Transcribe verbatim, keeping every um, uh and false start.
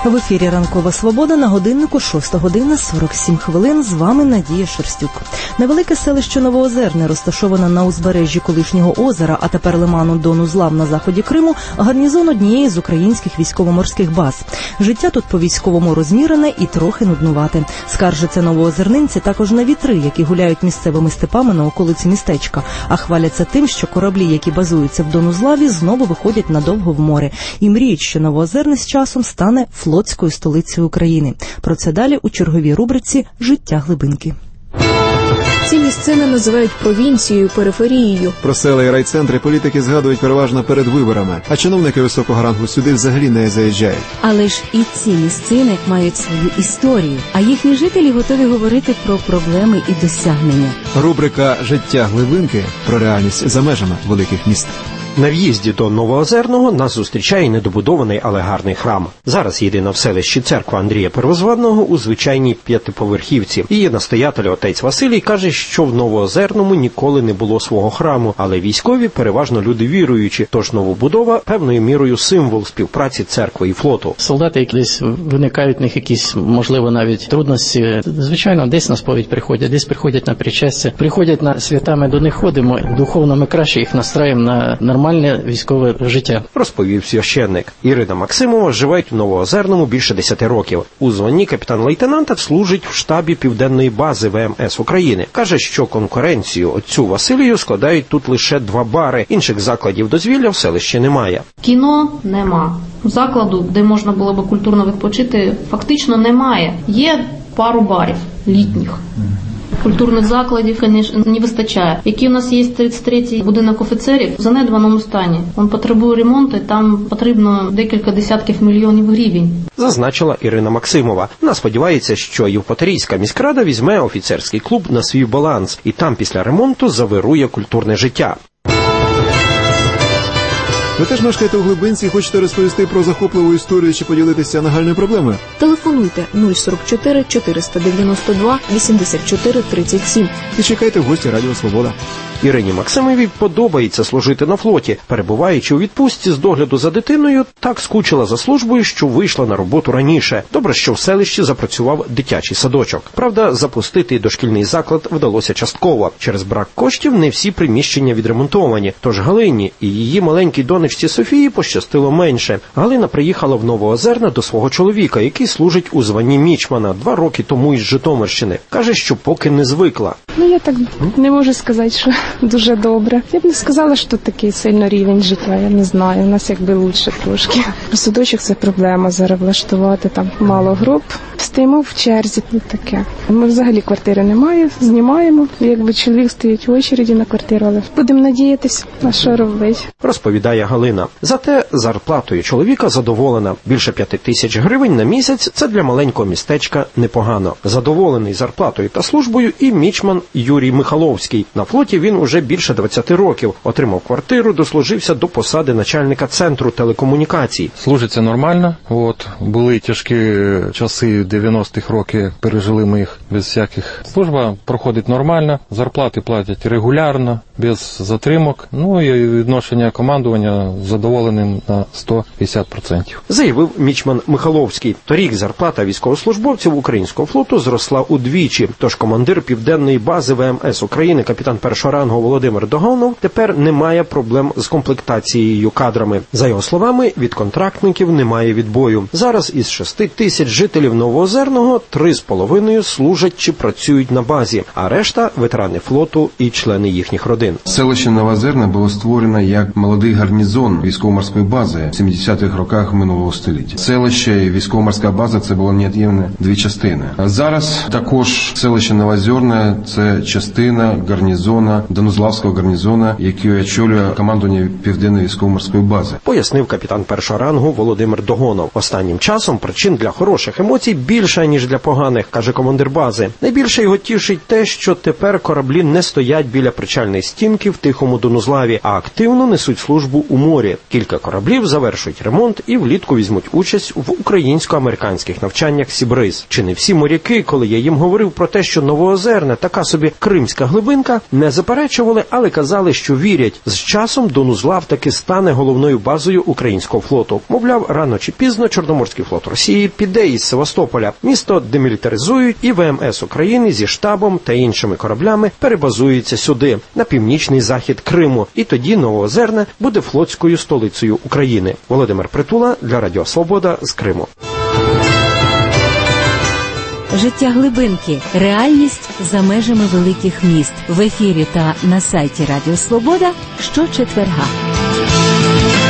В ефірі «Ранкова Свобода», на годиннику шоста година сорок сім хвилин. З вами Надія Шерстюк. Невелике селище Новоозерне, розташоване на узбережжі колишнього озера, а тепер лиману Дон Узлав на заході Криму, гарнізон однієї з українських військово-морських баз. Життя тут по-військовому розмірене і трохи нуднувате. Скаржаться новоозернинці також на вітри, які гуляють місцевими степами на околиці містечка, а хваляться тим, що кораблі, які базуються в Дон Узлаві, знову виходять надовго в море. І мріють, що Новоозерне з часом стане флотською столицею України. Про це далі у черговій рубриці «Життя глибинки». Ці місцини називають провінцією, периферією. Про села і райцентри політики згадують переважно перед виборами, а чиновники високого рангу сюди взагалі не заїжджають. Але ж і ці місцини мають свою історію, а їхні жителі готові говорити про проблеми і досягнення. Рубрика «Життя глибинки» про реальність за межами великих міст. На в'їзді до Новоозерного нас зустрічає недобудований, але гарний храм. Зараз єдина в селищі церква Андрія Первозваного у звичайній п'ятиповерхівці. Її настоятель отець Василій каже, що в Новоозерному ніколи не було свого храму, але військові переважно люди віруючі, тож новобудова певною мірою символ співпраці церкви і флоту. Солдати, які десь виникають в них якісь, можливо, навіть трудності, звичайно, десь на сповідь приходять, десь приходять на причастя, приходять на свята, ми до них ходимо, духовно ми краще їх настраємо на нормальність. Нормальне військове життя. Розповів священник. Ірина Максимова живе в Новоозерному більше десяти років. У званні капітан-лейтенанта служить в штабі Південної бази Ве Ем Ес України. Каже, що конкуренцію отцю Василію складають тут лише два бари. Інших закладів дозвілля в селищі немає. Кіно нема. Закладу, де можна було б культурно відпочити, фактично немає. Є пару барів літніх. Культурних закладів, звісно, не вистачає. Який у нас є тридцять третій будинок офіцерів в занедбаному стані. Він потребує ремонту, і там потрібно декілька десятків мільйонів гривень. Зазначила Ірина Максимова. Вона сподівається, що Євпаторійська міськрада візьме офіцерський клуб на свій баланс, і там після ремонту завирує культурне життя. Ви теж мешкаєте у глибинці і хочете розповісти про захопливу історію чи поділитися нагальною проблемою? Телефонуйте нуль сорок чотири чотириста дев'яносто два вісімдесят чотири тридцять сім. І чекайте в гості Радіо Свобода. Ірині Максимовій подобається служити на флоті. Перебуваючи у відпустці з догляду за дитиною, так скучила за службою, що вийшла на роботу раніше. Добре, що в селищі запрацював дитячий садочок. Правда, запустити дошкільний заклад вдалося частково. Через брак коштів не всі приміщення відремонтовані. Тож Галині і її маленькій донечці Софії пощастило менше. Галина приїхала в Новоозерне до свого чоловіка, який служить у званні мічмана два роки тому із Житомирщини. Каже, що поки не звикла. Ну, я так не можу сказати, що дуже добре. Я б не сказала, що такий сильно рівень життя, я не знаю. У нас якби лучше трошки. Садочок – це проблема зараз влаштувати, там мало груп. Стоїмо в черзі, тут таке. Ми взагалі квартири немає, знімаємо. Якби чоловік стоїть в очереді на квартиру, але будемо надіятися, на що робити. Розповідає Галина. Зате зарплатою чоловіка задоволена. Більше п'яти тисяч гривень на місяць – це для маленького містечка непогано. Задоволений зарплатою та службою і мічман Юрій Михаловський. На флоті він уже більше двадцяти років. Отримав квартиру, дослужився до посади начальника центру телекомунікацій. Служиться нормально. От, були тяжкі часи дев'яностих років, пережили ми їх без всяких. Служба проходить нормально, зарплати платять регулярно, без затримок. Ну і відношення командування задоволеним на сто п'ятдесят відсотків. Заявив мічман Михаловський. Торік зарплата військовослужбовців українського флоту зросла удвічі. Тож командир Південної бази Ве Ем Ес України, капітан першого рангу Володимир Догонов, тепер не має проблем з комплектацією кадрами. За його словами, від контрактників немає відбою. Зараз із шести тисяч жителів Новоозерного три з половиною служать чи працюють на базі, а решта – ветерани флоту і члени їхніх родин. Селище Новоозерне було створено як молодий гарнізон військово-морської бази в сімдесятих роках минулого століття. Селище і військово-морська база – це було неод'ємні дві частини. А зараз також селище Новоозерне – це частина гарнізона, Донузлавського гарнізона, який очолює командування Південної військово-морської бази. Пояснив капітан першого рангу Володимир Догонов. Останнім часом причин для хороших емоцій більше, ніж для поганих, каже командир бази. Найбільше його тішить те, що тепер кораблі не стоять біля причальної стінки в Тихому Донузлаві, а активно несуть службу у морі. Кілька кораблів завершують ремонт і влітку візьмуть участь в українсько-американських навчаннях Сібриз. Чи не всі моряки, коли я їм говорив про те, що Новоозерне така собі кримська глибинка, не заперечували, але казали, що вірять. З часом Донузлав таки стане головною базою українського флоту. Мовляв, рано чи пізно Чорноморський флот Росії піде із Севастополя. Місто демілітаризують і ВМС України зі штабом та іншими кораблями перебазується сюди, на північний захід Криму. І тоді Новоозерне буде флотською столицею України. Володимир Притула для Радіо Свобода з Криму. Життя глибинки. Реальність за межами великих міст. В ефірі та на сайті Радіо Свобода щочетверга.